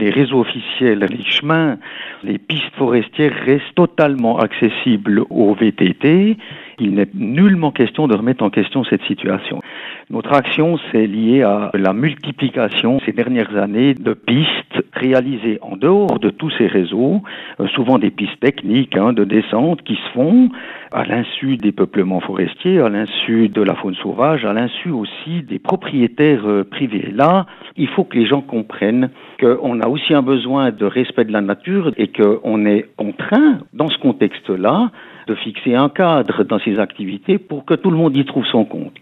les réseaux officiels, les chemins, les pistes forestières restent totalement accessibles aux VTT. Il n'est nullement question de remettre en question cette situation. Notre action, c'est lié à la multiplication ces dernières années de pistes réalisées en dehors de tous ces réseaux, souvent des pistes techniques de descente qui se font à l'insu des peuplements forestiers, à l'insu de la faune sauvage, à l'insu aussi des propriétaires privés. Là, il faut que les gens comprennent qu'on a aussi un besoin de respect de la nature et qu'on est contraint, dans ce contexte-là, de fixer un cadre dans ces activités pour que tout le monde y trouve son compte.